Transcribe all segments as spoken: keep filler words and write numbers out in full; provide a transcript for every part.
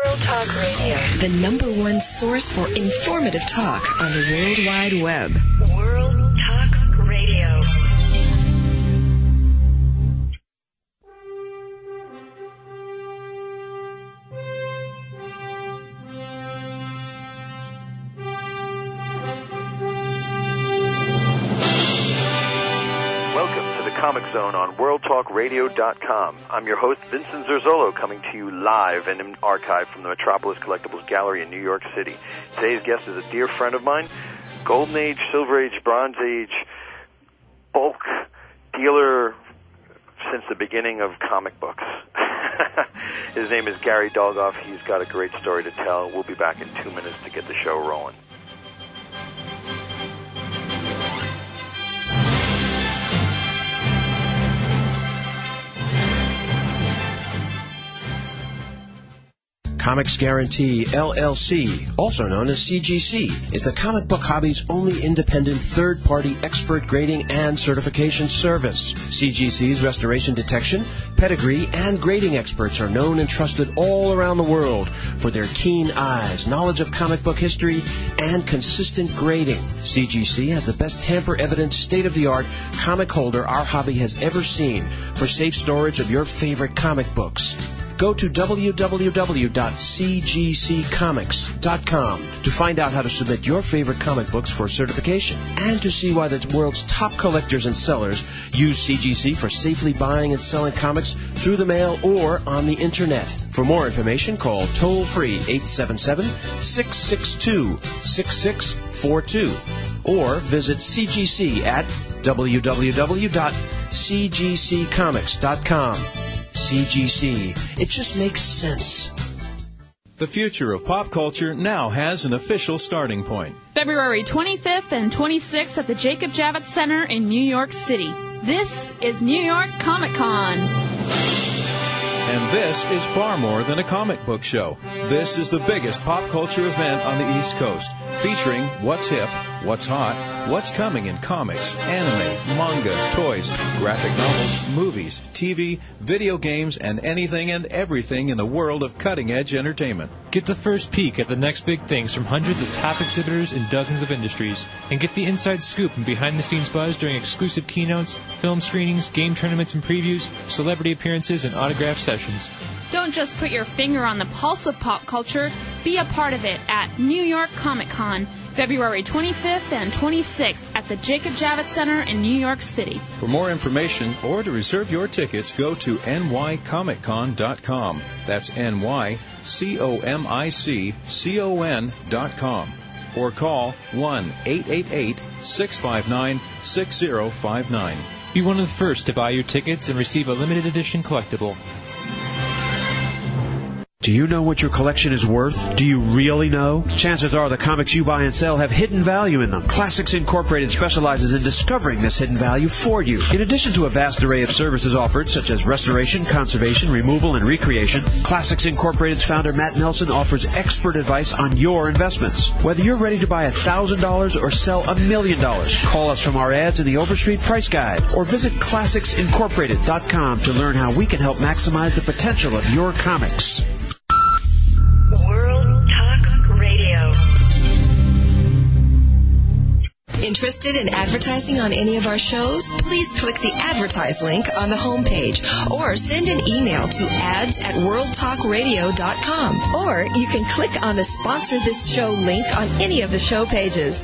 World Talk Radio. The number one source for informative talk on the World Wide Web. World Talk Radio. Comic Zone on World Talk Radio dot com. I'm your host, Vincent Zerzolo, coming to you live and in archive from the Metropolis Collectibles Gallery in New York City. Today's guest is a dear friend of mine, Golden Age, Silver Age, Bronze Age, bulk dealer since the beginning of comic books. His name is Gary Dolgoff. He's got a great story to tell. We'll be back in two minutes to get the show rolling. Comics Guarantee, L L C, also known as C G C, is the comic book hobby's only independent third-party expert grading and certification service. C G C's restoration detection, pedigree, and grading experts are known and trusted all around the world for their keen eyes, knowledge of comic book history, and consistent grading. C G C has the best tamper-evident, state-of-the-art comic holder our hobby has ever seen for safe storage of your favorite comic books. Go to w w w dot c g c comics dot com to find out how to submit your favorite comic books for certification and to see why the world's top collectors and sellers use C G C for safely buying and selling comics through the mail or on the Internet. For more information, call toll-free eight seven seven, six six two, six six four two or visit C G C at w w w dot c g c comics dot com. C G C. It just makes sense. The future of pop culture now has an official starting point. February twenty-fifth and twenty-sixth at the Jacob Javits Center in New York City. This is New York Comic Con. And this is far more than a comic book show. This is the biggest pop culture event on the East Coast, featuring what's hip, what's hot, what's coming in comics, anime, manga, toys, graphic novels, movies, T V, video games, and anything and everything in the world of cutting-edge entertainment. Get the first peek at the next big things from hundreds of top exhibitors in dozens of industries, and get the inside scoop and behind-the-scenes buzz during exclusive keynotes, film screenings, game tournaments and previews, celebrity appearances, and autograph sessions. Don't just put your finger on the pulse of pop culture. Be a part of it at New York Comic Con, February twenty-fifth and twenty-sixth at the Jacob Javits Center in New York City. For more information or to reserve your tickets, go to n y comic con dot com. That's N Y C O M I C C O N dot com. Or call one eight eight eight, six five nine, six zero five nine. Be one of the first to buy your tickets and receive a limited edition collectible. Do you know what your collection is worth? Do you really know? Chances are the comics you buy and sell have hidden value in them. Classics Incorporated specializes in discovering this hidden value for you. In addition to a vast array of services offered, such as restoration, conservation, removal, and recreation, Classics Incorporated's founder Matt Nelson offers expert advice on your investments. Whether you're ready to buy one thousand dollars or sell a million dollars, call us from our ads in the Overstreet Price Guide or visit classics incorporated dot com to learn how we can help maximize the potential of your comics. World Talk Radio. Interested in advertising on any of our shows? Please click the advertise link on the homepage or send an email to ads at world talk radio dot com. Or you can click on the sponsor this show link on any of the show pages.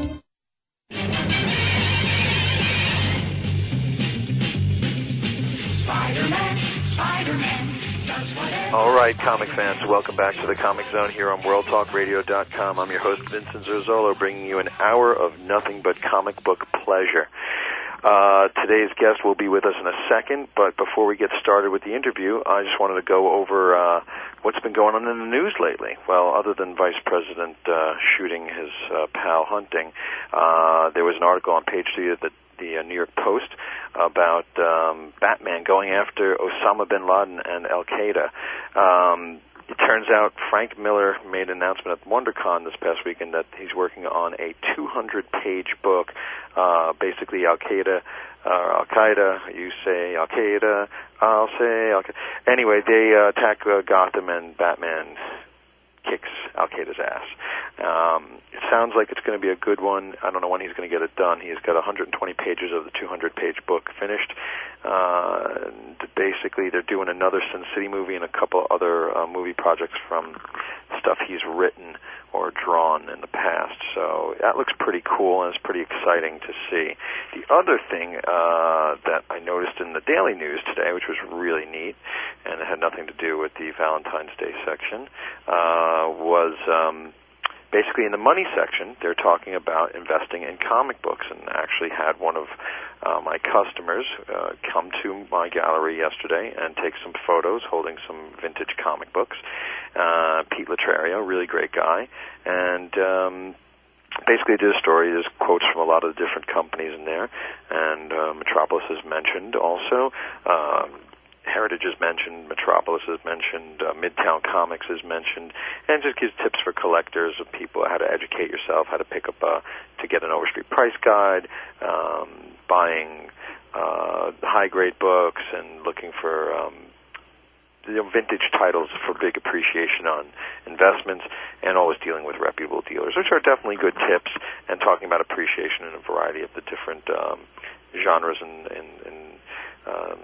Spider-Man, Spider-Man. All right, comic fans, welcome back to the Comic Zone here on world talk radio dot com. I'm your host, Vincent Zerzolo, bringing you an hour of nothing but comic book pleasure. Uh, today's guest will be with us in a second, but before we get started with the interview, I just wanted to go over uh, what's been going on in the news lately. Well, other than Vice President uh, shooting his uh, pal Hunting, uh, there was an article on page three of the, the uh, New York Post about um, Batman going after Osama bin Laden and Al-Qaeda. Um, it turns out Frank Miller made an announcement at WonderCon this past weekend that he's working on a two hundred page book, uh, basically Al-Qaeda, uh, Al-Qaeda, you say Al-Qaeda, I'll say Al-Qaeda. Anyway, they uh, attack uh, Gotham and Batman kicks Al Qaeda's ass. Um, it sounds like it's going to be a good one. I don't know when he's going to get it done. He's got one hundred twenty pages of the two hundred page book finished. Uh, and basically, they're doing another Sin City movie and a couple other uh, movie projects from stuff he's written or drawn in the past. So that looks pretty cool, and it's pretty exciting to see. The other thing uh, that I noticed in the Daily News today, which was really neat, and it had nothing to do with the Valentine's Day section, uh, was um, basically in the money section, they're talking about investing in comic books, and actually had one of uh, my customers uh, come to my gallery yesterday and take some photos holding some vintage comic books. Uh, Pete Latrario, really great guy, and um, basically did a story. There's quotes from a lot of the different companies in there, and uh, Metropolis is mentioned also. Um, Heritage is mentioned, Metropolis is mentioned, uh, Midtown Comics is mentioned, and just gives tips for collectors of people how to educate yourself, how to pick up a, to get an Overstreet price guide, um, buying uh, high-grade books, and looking for um, you know, vintage titles for big appreciation on investments, and always dealing with reputable dealers, which are definitely good tips, and talking about appreciation in a variety of the different um, genres and, and, and um,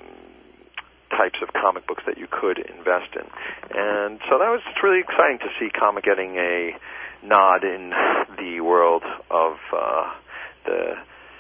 types of comic books that you could invest in. And so that was really exciting to see comic getting a nod in the world of uh, the,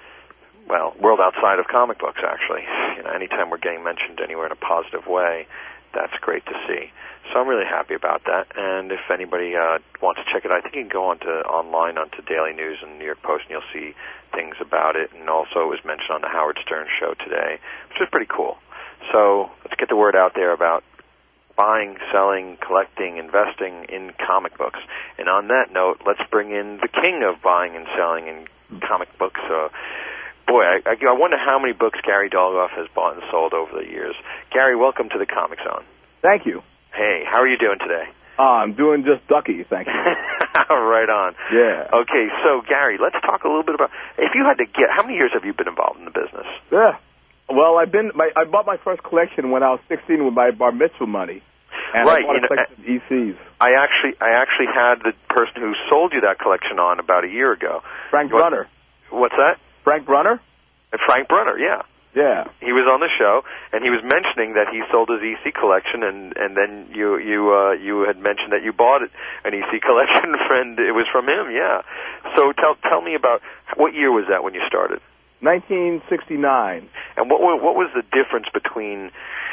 well, world outside of comic books, actually. You know, anytime we're getting mentioned anywhere in a positive way, that's great to see. So I'm really happy about that. And if anybody uh, wants to check it out, I think you can go onto online onto Daily News and New York Post, and you'll see things about it. And also it was mentioned on the Howard Stern show today, which is pretty cool. So let's get the word out there about buying, selling, collecting, investing in comic books. And on that note, let's bring in the king of buying and selling in comic books. Uh, boy, I, I wonder how many books Gary Dolgoff has bought and sold over the years. Gary, welcome to the Comic Zone. Thank you. Hey, how are you doing today? Uh, I'm doing just ducky, thank you. Right on. Yeah. Okay, so Gary, let's talk a little bit about, if you had to get, how many years have you been involved in the business? Yeah. Well, I've been. My, I bought my first collection when I was sixteen with my bar mitzvah money, and right, I bought a you know, collection of E Cs. I actually, I actually had the person who sold you that collection on about a year ago. Frank what, Brunner. What's that? Frank Brunner. Uh, Frank Brunner, yeah. Yeah. He was on the show, and he was mentioning that he sold his E C collection, and and then you you uh, you had mentioned that you bought an E C collection, friend. It was from him, yeah. So tell tell me about what year was that when you started? nineteen sixty-nine. And what what was the difference between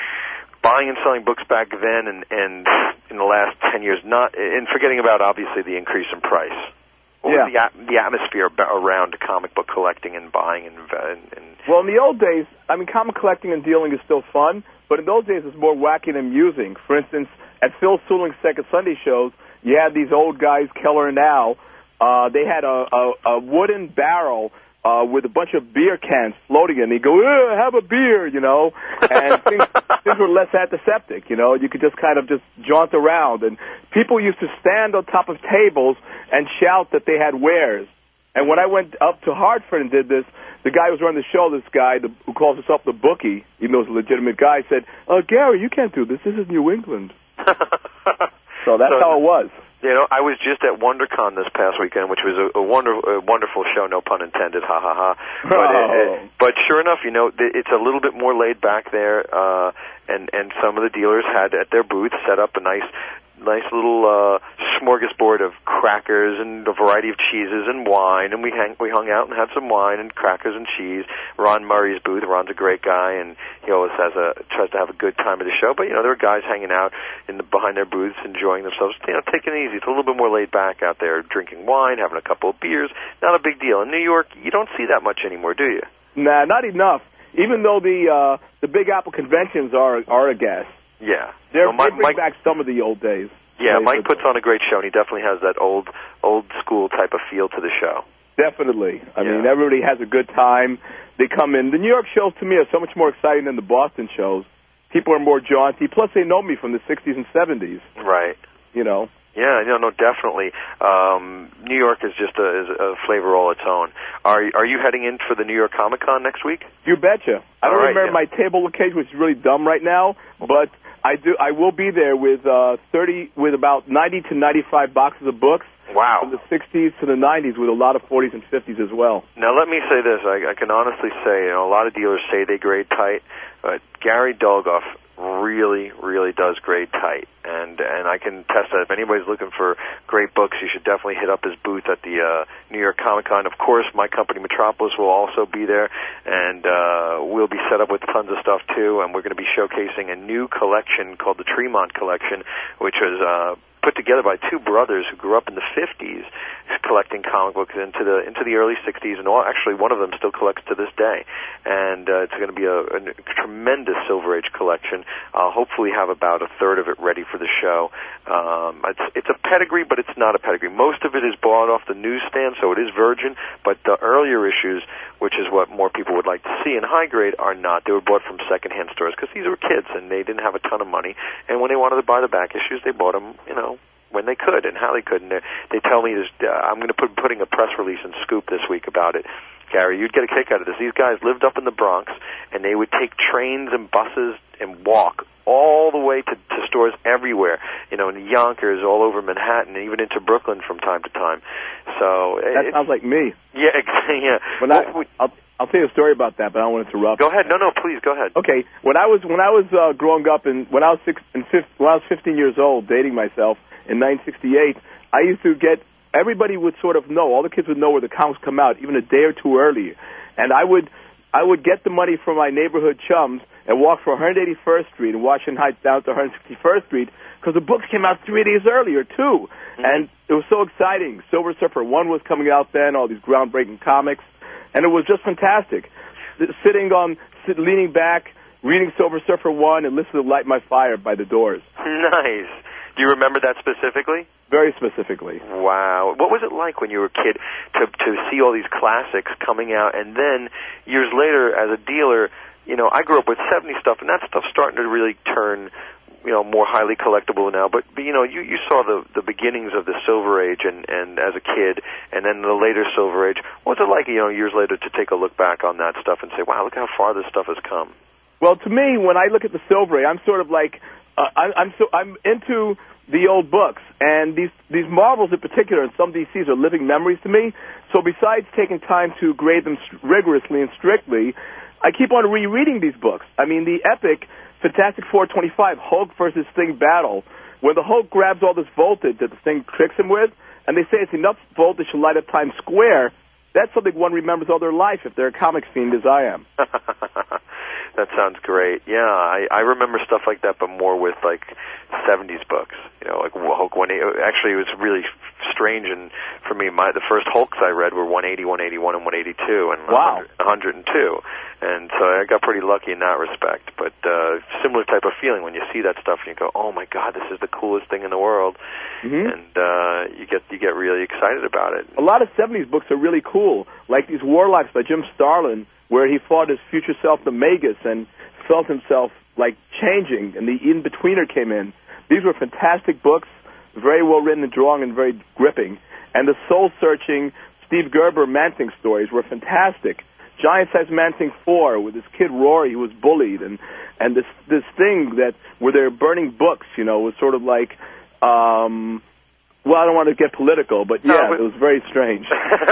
buying and selling books back then and, and in the last ten years? Not and forgetting about obviously the increase in price. What yeah. was the, the atmosphere around comic book collecting and buying and, and, and well, in the old days, I mean, comic collecting and dealing is still fun, but in those days it's more wacky and amusing. For instance, at Phil Souling's Second Sunday shows, you had these old guys, Keller and Al. Uh, they had a, a, a wooden barrel Uh, with a bunch of beer cans floating in. They go, eh, have a beer, you know, and things, things were less antiseptic, you know. You could just kind of just jaunt around, and people used to stand on top of tables and shout that they had wares. And when I went up to Hartford and did this, the guy who was running the show, this guy the, who calls himself the bookie, even though he's a legitimate guy, said, "Oh, Gary, you can't do this. This is New England." So that's so, how it was. You know, I was just at WonderCon this past weekend, which was a, a, wonder, a wonderful show, no pun intended, ha ha ha. But, oh. it, it, but sure enough, you know, it's a little bit more laid back there, uh, and, and some of the dealers had at their booth set up a nice nice little uh, smorgasbord of crackers and a variety of cheeses and wine, and we hang, we hung out and had some wine and crackers and cheese. Ron Murray's booth. Ron's a great guy, and he always has a tries to have a good time at the show. But you know, there are guys hanging out in the behind their booths, enjoying themselves, you know, taking it easy. It's a little bit more laid back out there, drinking wine, having a couple of beers. Not a big deal. In New York, you don't see that much anymore, do you? Nah, not enough. Even though the uh, the Big Apple conventions are are a gas. Yeah. They're, well, Mike, they bring Mike, back some of the old days. Yeah, Mike puts on a great show, and he definitely has that old old school type of feel to the show. Definitely. I yeah. mean, everybody has a good time. They come in. The New York shows, to me, are so much more exciting than the Boston shows. People are more jaunty. Plus, they know me from the sixties and seventies. Right. You know? Yeah, no, no, definitely. Um, New York is just a, is a flavor all its own. Are are you heading in for the New York Comic Con next week? You betcha. I don't all right, remember yeah. my table location, which is really dumb right now, but I do. I will be there with uh, thirty, with about ninety to ninety-five boxes of books. Wow. From the sixties to the nineties, with a lot of forties and fifties as well. Now, let me say this. I, I can honestly say, you know, a lot of dealers say they grade tight, but Gary Dolgoff really, really does grade tight. And and I can test that. If anybody's looking for great books, you should definitely hit up his booth at the uh, New York Comic Con. Of course, my company, Metropolis, will also be there, and uh, we'll be set up with tons of stuff, too. And we're going to be showcasing a new collection called the Tremont Collection, which was uh, put together by two brothers who grew up in the fifties collecting comic books into the into the early sixties, and all, actually one of them still collects to this day. And uh, it's going to be a, a tremendous Silver Age collection. I'll hopefully have about a third of it ready for the show. Um, it's, it's a pedigree, but it's not a pedigree. Most of it is bought off the newsstand, so it is virgin, but the earlier issues, which is what more people would like to see in high grade, are not. They were bought from secondhand stores because these were kids, and they didn't have a ton of money. And when they wanted to buy the back issues, they bought them, you know, when they could and how they could. And they, they tell me this, uh, I'm going to put putting a press release in Scoop this week about it. Gary, you'd get a kick out of this. These guys lived up in the Bronx, and they would take trains and buses and walk all the way to, to stores everywhere, you know, in Yonkers, all over Manhattan, and even into Brooklyn from time to time. So that sounds like me. Yeah, yeah. When I, I'll, I'll tell you a story about that, but I don't want to interrupt. Go ahead. No, no, please go ahead. Okay. When I was when I was uh, growing up, and when I was six and fifth, when I was fifteen years old, dating myself in nineteen sixty-eight, I used to get. Everybody would sort of know. All the kids would know where the comics come out, even a day or two early. And I would, I would get the money from my neighborhood chums and walk from one eighty-first Street in Washington Heights down to one sixty-first Street because the books came out three days earlier too. Mm-hmm. And it was so exciting. Silver Surfer one was coming out then. All these groundbreaking comics, and it was just fantastic. Sitting on, sit, leaning back, reading Silver Surfer one, and listening to Light My Fire by the Doors. Nice. Do you remember that specifically? Very specifically. Wow. What was it like when you were a kid to to see all these classics coming out, and then years later as a dealer, you know, I grew up with seventies stuff, and that stuff's starting to really turn, you know, more highly collectible now. But, but you know, you, you saw the, the beginnings of the Silver Age and, and as a kid, and then the later Silver Age. What was it like, you know, years later to take a look back on that stuff and say, wow, look how far this stuff has come? Well, to me, when I look at the Silver Age, I'm sort of like, Uh, I, I'm so I'm into the old books, and these these Marvels in particular, and some D Cs are living memories to me. So besides taking time to grade them rigorously and strictly, I keep on rereading these books. I mean, the epic Fantastic Four twenty-five Hulk versus Thing battle, where the Hulk grabs all this voltage that the Thing tricks him with, and they say it's enough voltage to light up Times Square. That's something one remembers all their life if they're a comic fiend as I am. That sounds great. Yeah, I, I remember stuff like that, but more with like seventies books. You know, like Hulk one eighty. Actually, it was really strange, and for me, my the first Hulks I read were one eighty, one eighty-one, and one eighty-two, and wow. one hundred two. And so I got pretty lucky in that respect. But uh, similar type of feeling when you see that stuff and you go, "Oh my God, this is the coolest thing in the world," mm-hmm. and uh, you get you get really excited about it. A lot of seventies books are really cool, like these Warlocks by Jim Starlin, where he fought his future self, the Magus, and felt himself like changing, and the in-betweener came in. These were fantastic books, very well written and drawn and very gripping. And the soul-searching Steve Gerber Man-Thing stories were fantastic. Giant-Size Man-Thing four with this kid Rory who was bullied, and and this this thing that where they're burning books, you know, was sort of like, um, well, I don't want to get political, but yeah, no, but it was very strange.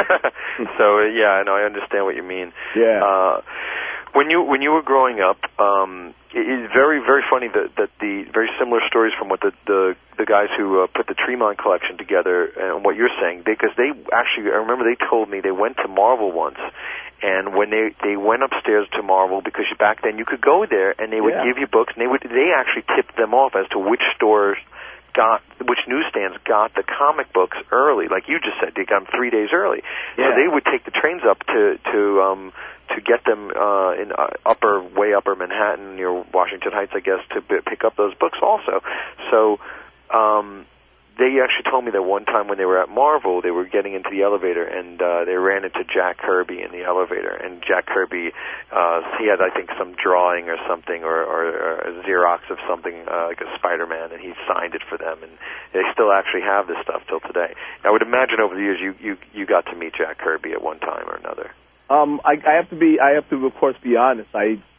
So yeah, I know, I understand what you mean. Yeah. Uh, When you when you were growing up, um, it is very very funny that that the very similar stories from what the the, the guys who uh, put the Tremont collection together and what you're saying, because they, they actually, I remember they told me they went to Marvel once, and when they they went upstairs to Marvel, because back then you could go there and they would yeah. give you books, and they would they actually tipped them off as to which stores got, which newsstands got the comic books early, like you just said, they got them three days early. Yeah. So they would take the trains up to to um to get them uh, in uh, upper, way upper Manhattan near Washington Heights, I guess, to b- pick up those books also. So um, they actually told me that one time when they were at Marvel, they were getting into the elevator, and uh, they ran into Jack Kirby in the elevator. And Jack Kirby, uh, he had, I think, some drawing or something, or, or, or a Xerox of something, uh, like a Spider-Man, and he signed it for them. And they still actually have this stuff till today. I would imagine over the years you, you, you got to meet Jack Kirby at one time or another. Um, I, I have to be, I have to, of course, be honest. I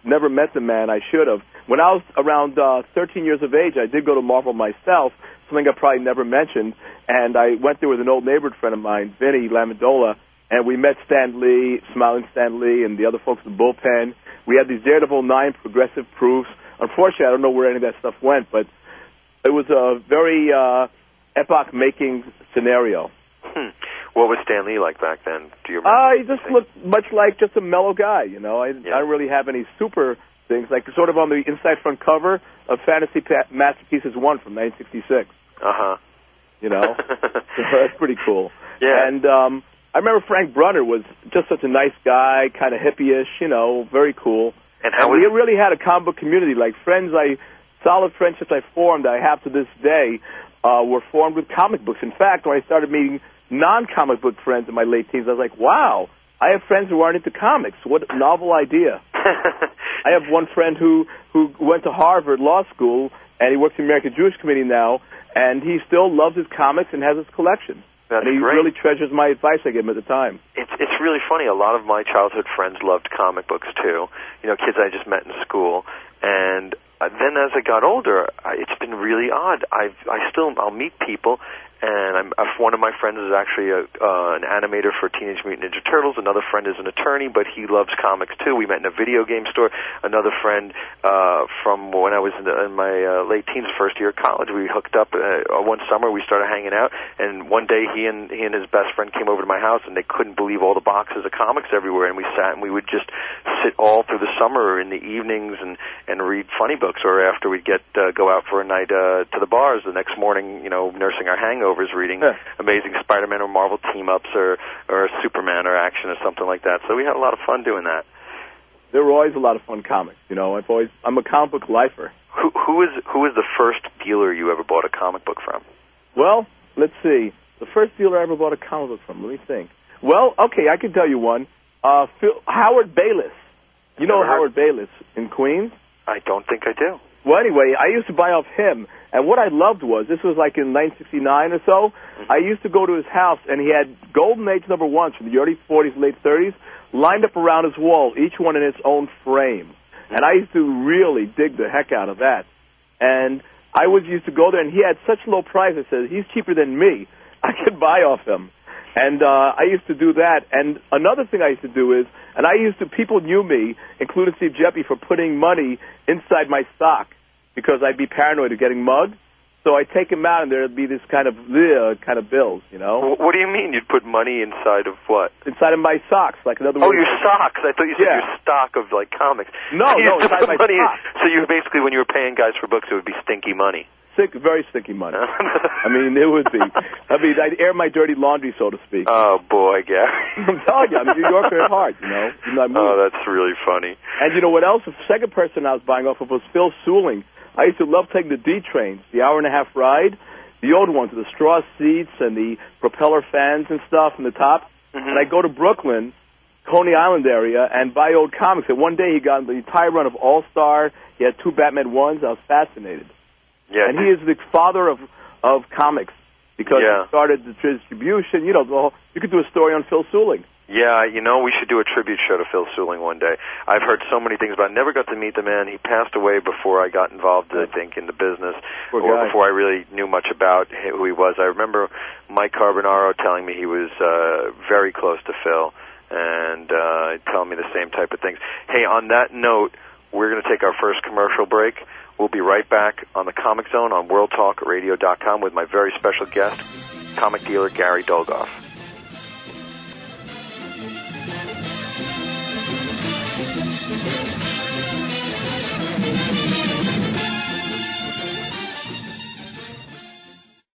never met the man. I should have. When I was around uh, thirteen years of age, I did go to Marvel myself, something I probably never mentioned, and I went there with an old neighborhood friend of mine, Vinny Lamandola, and we met Stan Lee, Smiling Stan Lee, and the other folks in the bullpen. We had these Daredevil nine progressive proofs. Unfortunately, I don't know where any of that stuff went, but it was a very uh, epoch-making scenario. Hmm. What was Stan Lee like back then? Do you remember? Uh, he just looked much like just a mellow guy, you know. I, Yeah. I don't really have any super things, like sort of on the inside front cover of Fantasy pa- Masterpieces one from nineteen sixty-six. Uh-huh. You know? So that's pretty cool. Yeah. And um, I remember Frank Brunner was just such a nice guy, kind of hippie-ish, you know, very cool. And how And we was... really had a comic book community, like friends I, solid friendships I formed that I have to this day uh, were formed with comic books. In fact, when I started meeting non-comic book friends in my late teens, I was like, wow, I have friends who aren't into comics. What a novel idea. I have one friend who, who went to Harvard Law School, and he works in the American Jewish Committee now, and he still loves his comics and has his collection. That's and he great. really treasures my advice I gave him at the time. It's it's really funny. A lot of my childhood friends loved comic books too. You know, kids I just met in school, and uh, then as I got older, I, it's been really odd. I've I still I'll meet people, and I'm uh, one of my friends is actually a, uh, an animator for Teenage Mutant Ninja Turtles. Another friend is an attorney, but he loves comics too. We met in a video game store. Another friend uh, from when I was in, the, in my uh, late teens, first year of college, we hooked up uh, one summer. We started hanging out, and one day he and he and his best friend came over to my house, and they couldn't believe all the boxes of comics everywhere. And we sat and we would just sit all through the summer in the evenings and and read funny books, or after we'd get uh, go out for a night uh, to the bars the next morning, you know, nursing our hangovers, reading Yeah. Amazing Spider-Man or Marvel team-ups or or Superman or action or something like that. So we had a lot of fun doing that. There were always a lot of fun comics, you know. I've always I'm a comic book lifer. Who who is who is the first dealer you ever bought a comic book from? Well, let's see. The first dealer I ever bought a comic book from. Let me think. Well, okay, I can tell you one. Uh, Phil, Howard Bayless. You know Never heard- Howard Bayless in Queens? I don't think I do. Well, anyway, I used to buy off him, and what I loved was, this was like in nineteen sixty-nine or so, Mm-hmm. I used to go to his house, and he had Golden Age number ones from the early forties, late thirties, lined up around his wall, each one in its own frame. And I used to really dig the heck out of that. And I was used to go there, and he had such low price, I said, he's cheaper than me. I could buy off him. And uh, I used to do that. And another thing I used to do is, and I used to, people knew me, including Steve Jeppy, for putting money inside my sock because I'd be paranoid of getting mugged. So I'd take him out, and there'd be this kind of uh, kind of bills, you know? Wh- What do you mean you'd put money inside of what? Inside of my socks, like in other Oh, words. your socks. I thought you said Yeah. your stock of, like, comics. No, You no, used to inside put my money in- sock. So you basically, when you were paying guys for books, it would be stinky money. Sick, very sticky money. I mean, it would be. I mean, I'd air my dirty laundry, so to speak. Oh, boy, Gary. I'm telling you, I'm a New Yorker at heart, you know? Even though I moved. Oh, that's really funny. And you know what else? The second person I was buying off of was Phil Suling. I used to love taking the D trains, the hour and a half ride, the old ones, the straw seats and the propeller fans and stuff in the top. Mm-hmm. And I'd go to Brooklyn, Coney Island area, and buy old comics. And one day he got the entire run of All-Star. He had two Batman ones. I was fascinated. Yeah. And he is the father of of comics because Yeah. he started the distribution. You know, the whole, you could do a story on Phil Suling. Yeah, you know, we should do a tribute show to Phil Suling one day. I've heard so many things about it. I never got to meet the man. He passed away before I got involved, I think, in the business, Poor or guy. before I really knew much about who he was. I remember Mike Carbonaro telling me he was uh, very close to Phil, and uh, telling me the same type of things. Hey, on that note, we're going to take our first commercial break. We'll be right back on the Comic Zone on world talk radio dot com with my very special guest, comic dealer Gary Dolgoff.